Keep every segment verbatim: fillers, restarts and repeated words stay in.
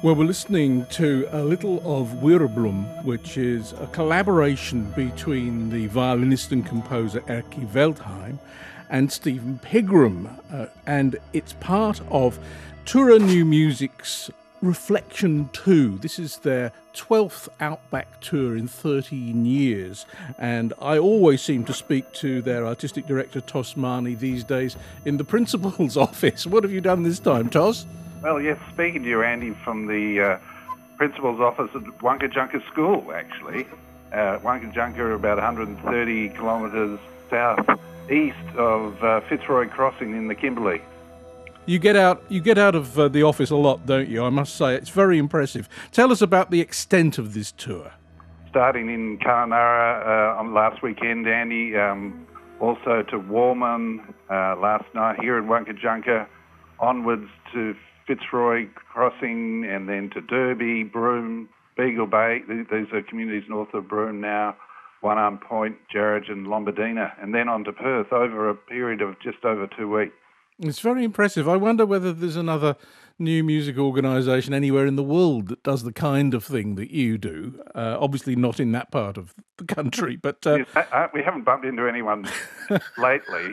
Well, we're listening to a little of Wirbelum, which is a collaboration between the violinist and composer Erky Veldheim and Stephen Pigram, uh, and it's part of Tura New Music's Reflection two. This is their twelfth Outback tour in thirteen years, and I always seem to speak to their artistic director, Tos Marnie, these days in the principal's office. What have you done this time, Tos? Well, yes, speaking to you, Andy, from the uh, principal's office at Wunkajunka School, actually. Uh, Wunkajunka, about one hundred thirty kilometres south east of uh, Fitzroy Crossing in the Kimberley. You get out you get out of uh, the office a lot, don't you? I must say, it's very impressive. Tell us about the extent of this tour. Starting in Kununurra uh, on last weekend, Andy, um, also to Warman uh, last night here in Wunkajunka, onwards to Fitzroy Crossing, and then to Derby, Broome, Beagle Bay. These are communities north of Broome now, One Arm Point, Jarrett and Lombardina, and then on to Perth over a period of just over two weeks. It's very impressive. I wonder whether there's another new music organisation anywhere in the world that does the kind of thing that you do. Uh, obviously not in that part of the country, but... Uh... Yes, I, I, we haven't bumped into anyone lately.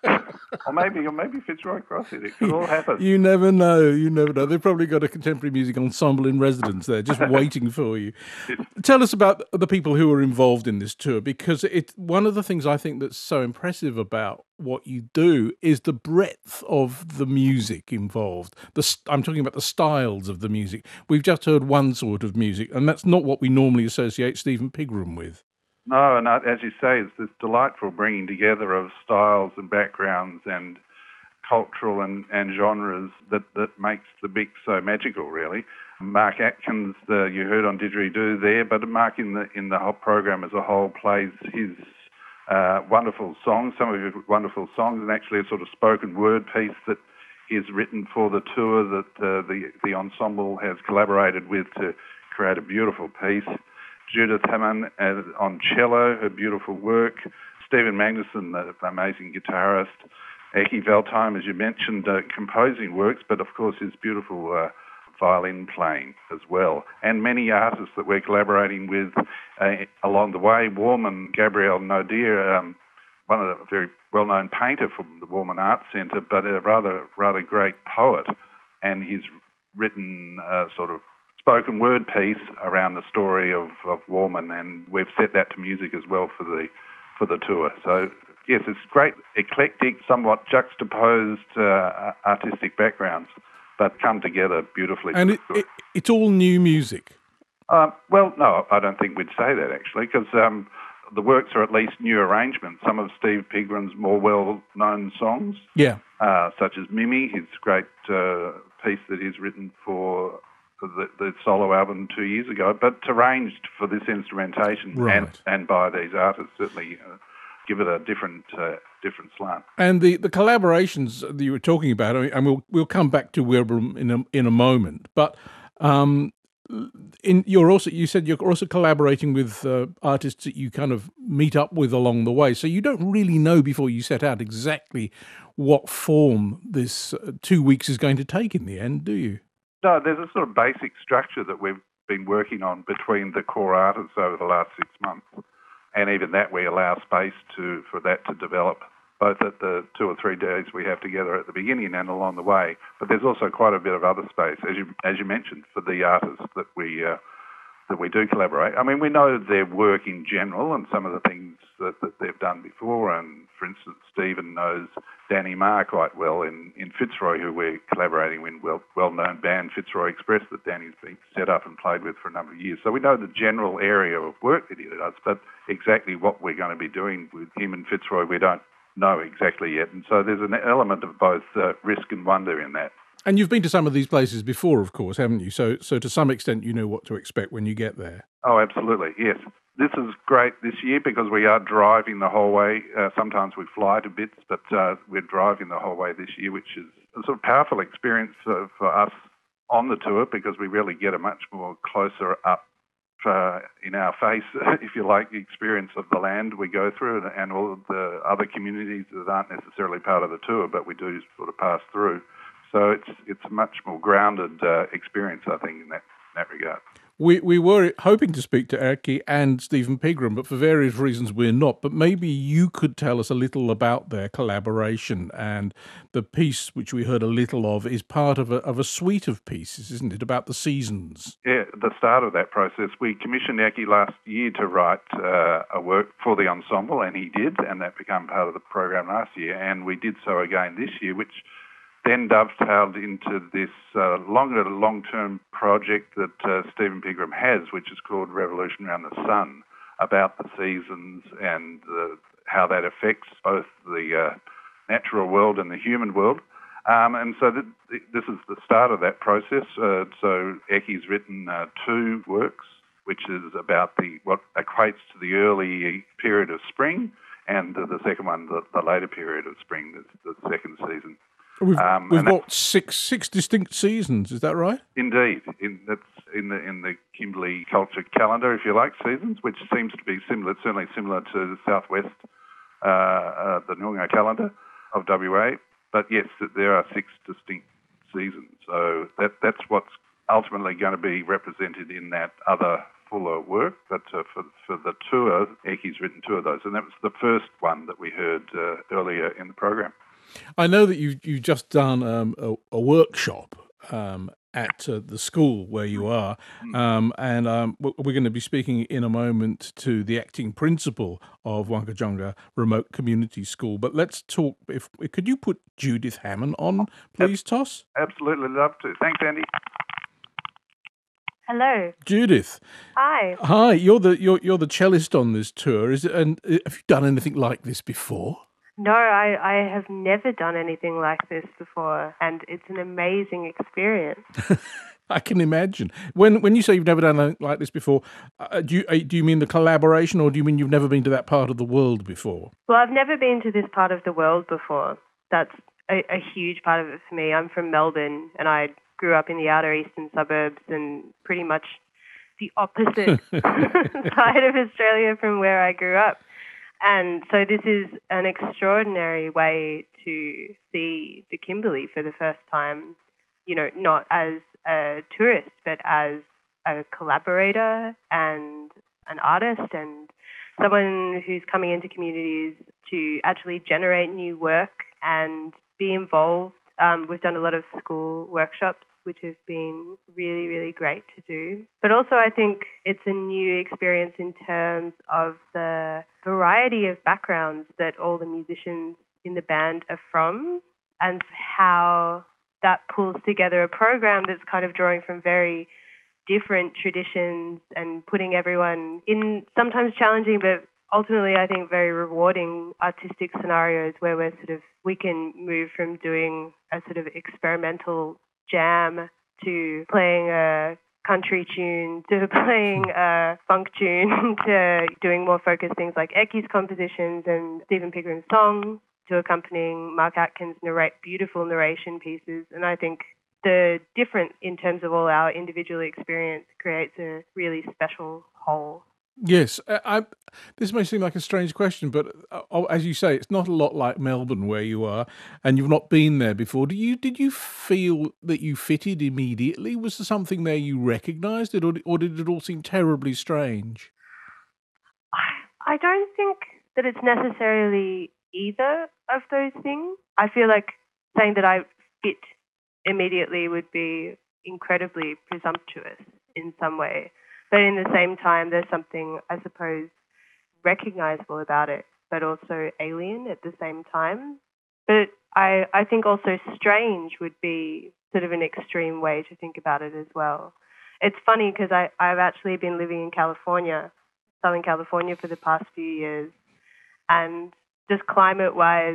or maybe or maybe Fitzroy Crossing. It could all happen. You never know. You never know. They've probably got a contemporary music ensemble in residence there, just waiting for you. Tell us about the people who are involved in this tour, because it, one of the things I think that's so impressive about what you do is the breadth of the music involved. The, I'm talking about the styles of the music. We've just heard one sort of music, and that's not what we normally associate Stephen Pigram with. No, and as you say, it's this delightful bringing together of styles and backgrounds and cultural and, and genres that, that makes the mix so magical, really. Mark Atkins, the, you heard on Didgeridoo there, but Mark in the in the whole program as a whole plays his uh, wonderful songs, some of his wonderful songs, and actually a sort of spoken word piece that is written for the tour that uh, the, the ensemble has collaborated with to create a beautiful piece. Judith Hammond uh, on cello, her beautiful work. Stephen Magnuson, the amazing guitarist. Erky Veldheim, as you mentioned, uh, composing works, but of course his beautiful uh, violin playing as well. And many artists that we're collaborating with uh, along the way. Warman, Gabriel Nodir, um, one of the very well-known painter from the Warman Arts Centre, but a rather rather great poet, and he's written a sort of spoken word piece around the story of, of Warman, and we've set that to music as well for the for the tour. So yes, it's great, eclectic, somewhat juxtaposed uh, artistic backgrounds, but come together beautifully. And it, it, it's all new music. Um, well, no, I don't think we'd say that actually, because um, the works are at least new arrangements. Some of Steve Pigram's more well-known songs, yeah, uh, such as Mimi, his great uh, piece that he's written for the, the solo album two years ago, but arranged for this instrumentation, right, and, and by these artists, certainly uh, give it a different uh, different slant. And the, the collaborations that you were talking about, I mean, and we'll we'll come back to Wirbelum in a in a moment, but um, in you're also you said you're also collaborating with uh, artists that you kind of meet up with along the way, so you don't really know before you set out exactly what form this uh, two weeks is going to take in the end, do you? No, there's a sort of basic structure that we've been working on between the core artists over the last six months. And even that we allow space to for that to develop, both at the two or three days we have together at the beginning and along the way. But there's also quite a bit of other space, as you as you mentioned, for the artists that we uh, that we do collaborate. I mean, we know their work in general and some of the things that, that they've done before. And for instance, Stephen knows Danny Marr quite well in, in Fitzroy, who we're collaborating with, well, well-known band Fitzroy Express that Danny's been set up and played with for a number of years. So we know the general area of work that he does, but exactly what we're going to be doing with him and Fitzroy, we don't know exactly yet. And so there's an element of both uh, risk and wonder in that. And you've been to some of these places before, of course, haven't you? So so to some extent you know what to expect when you get there. Oh, absolutely, yes. This is great this year because we are driving the whole way. Uh, sometimes we fly to bits, but uh, we're driving the whole way this year, which is a sort of powerful experience for, for us on the tour because we really get a much more closer up uh, in our face, if you like, the experience of the land we go through and, and all of the other communities that aren't necessarily part of the tour, but we do sort of pass through. So it's it's a much more grounded uh, experience, I think, in that, in that regard. We we were hoping to speak to Erkki and Stephen Pigram, but for various reasons we're not. But maybe you could tell us a little about their collaboration. And the piece, which we heard a little of, is part of a, of a suite of pieces, isn't it, about the seasons? Yeah, the start of that process, we commissioned Erkki last year to write uh, a work for the ensemble, and he did, and that became part of the program last year. And we did so again this year, which then dovetailed into this uh, longer, long-term project that uh, Stephen Pigram has, which is called Revolution Around the Sun, about the seasons and uh, how that affects both the uh, natural world and the human world. Um, and so th- th- this is the start of that process. Uh, so Erkki's written uh, two works, which is about the what equates to the early period of spring, and uh, the second one, the, the later period of spring, the, the second season. We've, Um, we've got six six distinct seasons. Is that right? Indeed, in, that's in the in the Kimberley culture calendar, if you like, seasons, which seems to be similar, certainly similar to the Southwest, uh, uh, the Noongar calendar of W A. But yes, there are six distinct seasons. So that that's what's ultimately going to be represented in that other fuller work. But uh, for for the tour, Erkki's written two of those, and that was the first one that we heard uh, earlier in the program. I know that you've, you've just done um, a, a workshop um, at uh, the school where you are, um, and um, we're going to be speaking in a moment to the acting principal of Wangkatjungka Remote Community School. But let's talk, if could you put Judith Hammond on, please, Toss? Absolutely, love to. Thanks, Andy. Hello. Judith. Hi. Hi, you're the you're you're the cellist on this tour. Is it, and have you done anything like this before? No, I, I have never done anything like this before, and it's an amazing experience. I can imagine. When when you say you've never done anything like this before, uh, do you uh, do you mean the collaboration, or do you mean you've never been to that part of the world before? Well, I've never been to this part of the world before. That's a, a huge part of it for me. I'm from Melbourne, and I grew up in the outer eastern suburbs, and pretty much the opposite side of Australia from where I grew up. And so this is an extraordinary way to see the Kimberley for the first time, you know, not as a tourist, but as a collaborator and an artist and someone who's coming into communities to actually generate new work and be involved. Um, we've done a lot of school workshops, which have been really, really great to do. But also I think it's a new experience in terms of the variety of backgrounds that all the musicians in the band are from, and how that pulls together a program that's kind of drawing from very different traditions and putting everyone in sometimes challenging but ultimately I think very rewarding artistic scenarios where we're sort of, we can move from doing a sort of experimental jam to playing a country tune to playing a funk tune to doing more focused things like Erkki's compositions and Stephen Pigram's song to accompanying Mark Atkins' narrate beautiful narration pieces. And I think the difference in terms of all our individual experience creates a really special whole. Yes, I, I, this may seem like a strange question, but uh, as you say, it's not a lot like Melbourne where you are, and you've not been there before. Do you? Did you feel that you fitted immediately? Was there something there you recognised it, or, or did it all seem terribly strange? I, I don't think that it's necessarily either of those things. I feel like saying that I fit immediately would be incredibly presumptuous in some way. But in the same time, there's something, I suppose, recognizable about it, but also alien at the same time. But I, I think also strange would be sort of an extreme way to think about it as well. It's funny because I, I've actually been living in California, Southern California, for the past few years. And just climate-wise,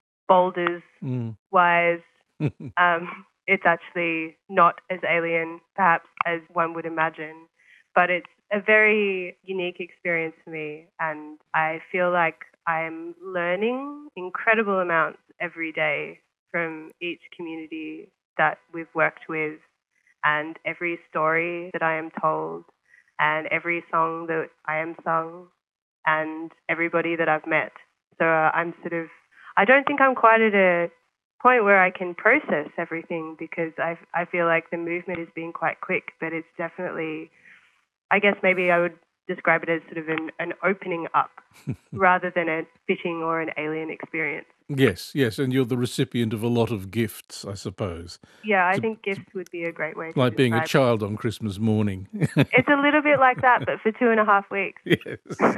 boulders-wise, mm. um, it's actually not as alien, perhaps, as one would imagine. But it's a very unique experience for me, and I feel like I'm learning incredible amounts every day from each community that we've worked with, and every story that I am told, and every song that I am sung, and everybody that I've met. So uh, I'm sort of, I don't think I'm quite at a point where I can process everything, because I I feel like the movement has been quite quick, but it's definitely, I guess maybe I would describe it as sort of an, an opening up rather than a fitting or an alien experience. Yes, yes, and you're the recipient of a lot of gifts, I suppose. Yeah, I To- think gifts would be a great way to Like being a describe child on Christmas morning. it. It's a little bit like that, but for two and a half weeks. Yes.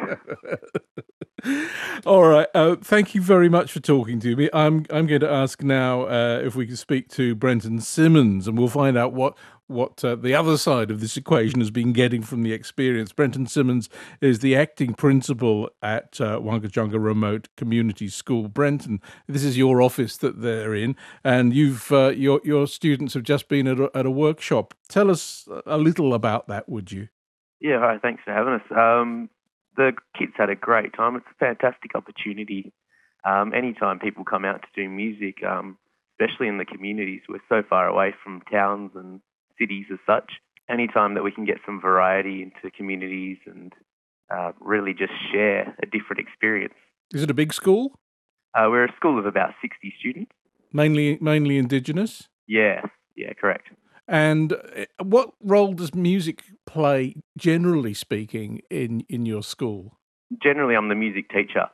All right. Uh, thank you very much for talking to me. I'm I'm going to ask now uh, if we can speak to Brenton Simmons, and we'll find out what what uh, the other side of this equation has been getting from the experience. Brenton Simmons is the acting principal at uh, Wangkatjungka Remote Community School. Brenton, this is your office that they're in, and you've uh, your your students have just been at a, at a workshop. Tell us a little about that, would you? Yeah, hi, thanks for having us. Um, the kids had a great time. It's a fantastic opportunity. Um, anytime people come out to do music, um, especially in the communities, we're so far away from towns and cities as such. Anytime that we can get some variety into communities and uh, really just share a different experience. Is it a big school? Uh, we're a school of about sixty students. Mainly mainly Indigenous? Yeah, yeah, correct. And uh, what role does music play, generally speaking, in, in your school? Generally, I'm the music teacher.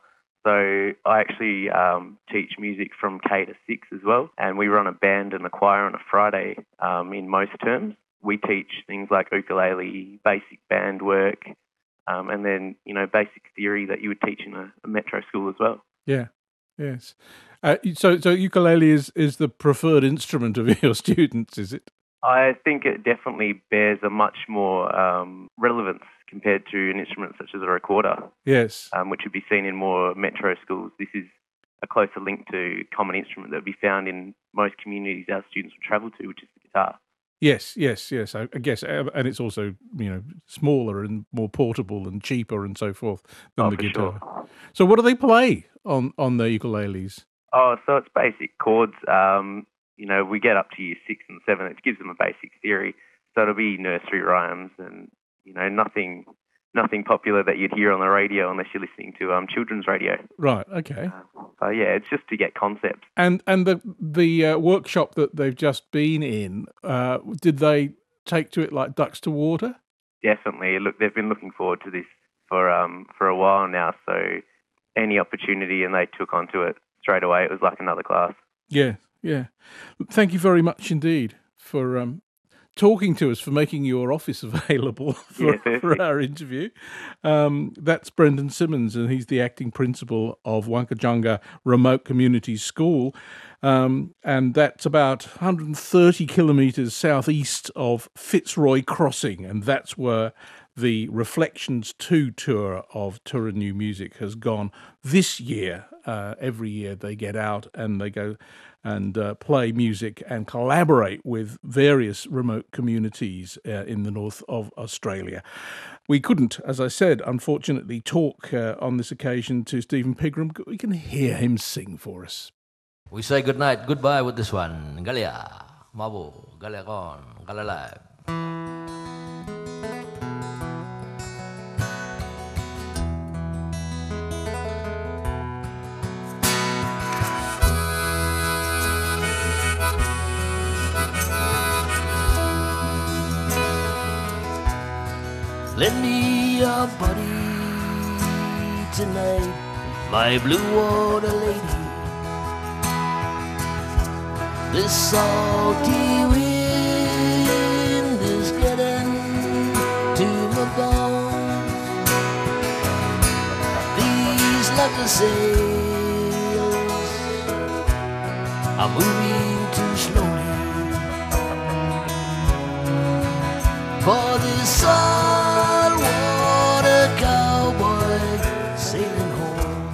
So I actually um, teach music from K to six as well. And we run a band and a choir on a Friday um, in most terms. We teach things like ukulele, basic band work, um, and then, you know, basic theory that you would teach in a, a metro school as well. Yeah, yes. Uh, so so ukulele is, is the preferred instrument of your students, is it? I think it definitely bears a much more um, relevance compared to an instrument such as a recorder, Yes. um, which would be seen in more metro schools. This is a closer link to common instrument that would be found in most communities our students would travel to, which is the guitar. Yes, yes, yes. I, I guess, uh, and it's also, you know, smaller and more portable and cheaper and so forth than Oh, the for guitar. sure. So what do they play on, on the ukuleles? Oh, so it's basic chords. Um, you know, we get up to year six and seven. It gives them a basic theory. So it'll be nursery rhymes and, you know, nothing nothing popular that you'd hear on the radio unless you're listening to um, children's radio. Right, okay. Uh, so, yeah, it's just to get concepts. And and the the uh, workshop that they've just been in, uh, did they take to it like ducks to water? Definitely. Look, they've been looking forward to this for um for a while now. So any opportunity, and they took onto it straight away. It was like another class. Yeah, yeah. Thank you very much indeed for um, talking to us, for making your office available for, Yeah, for our interview. Um, that's Brenton Simmons, and he's the acting principal of Wangkatjungka Remote Community School. Um, and that's about one hundred thirty kilometres southeast of Fitzroy Crossing, and that's where the Reflections two tour of Turin New Music has gone this year. Uh, every year they get out and they go and uh, play music and collaborate with various remote communities uh, in the north of Australia. We couldn't, as I said, unfortunately talk uh, on this occasion to Stephen Pigram. We can hear him sing for us. We say good night, goodbye with this one. Galia, Mabu, Galia Kon, Galalab. Lend me your body tonight, my blue water lady. This salty wind is getting to my bones. These lucky sails are moving too slowly for this saltwater cowboy sailing home.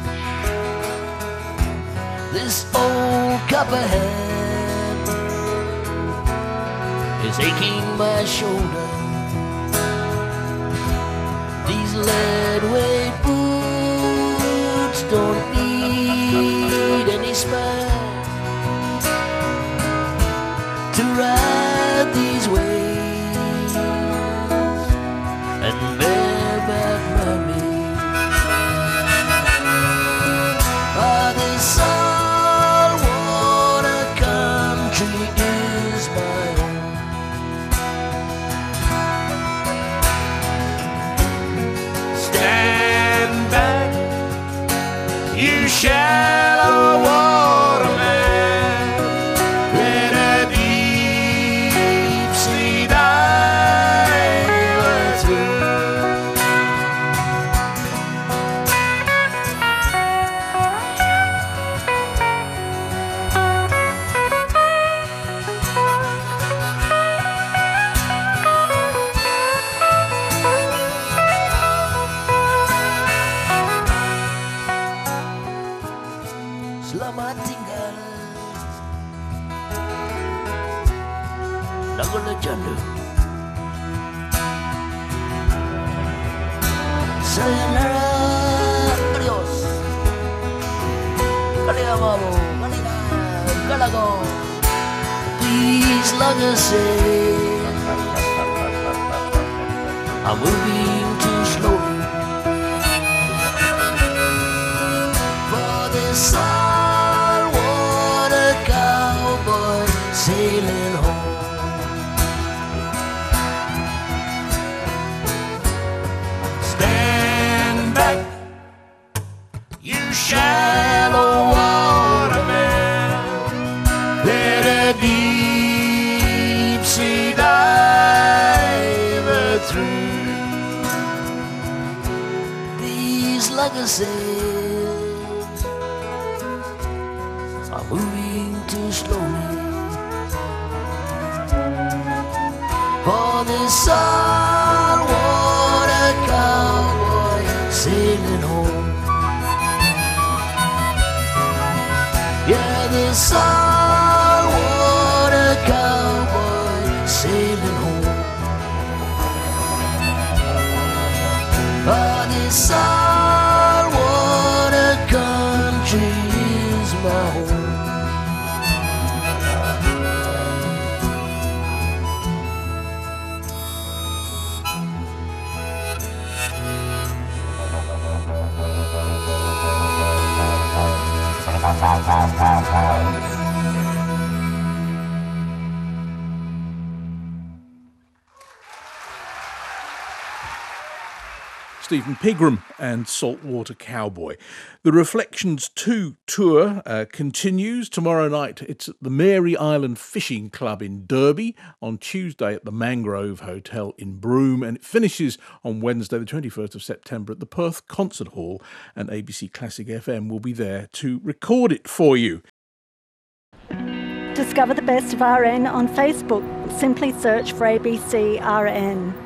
This old copperhead is aching my shoulder. These lead weight boots don't need any spare to ride these waves and bareback mermaids. Ah, this saltwater shallow water man with a deep sea diver through. Selamat tinggal Lagu legenda Sayonara Adios Kalia Mabu Kalina Kalago Please legacy I'm moving too slowly For this saltwater cowboy sailing home. Stand back, you shallow water man. Let a deep sea diver through. These legacies are moving too slowly for this saltwater cowboy sailing home. Yeah, this saltwater cowboy sailing home. But this saltwater country is my home. Stephen Pigram and Saltwater Cowboy. The Reflections two tour uh, continues. Tomorrow night it's at the Mary Island Fishing Club in Derby, on Tuesday at the Mangrove Hotel in Broome, and it finishes on Wednesday the twenty-first of September at the Perth Concert Hall, and A B C Classic F M will be there to record it for you. Discover the best of R N on Facebook. Simply search for A B C R N.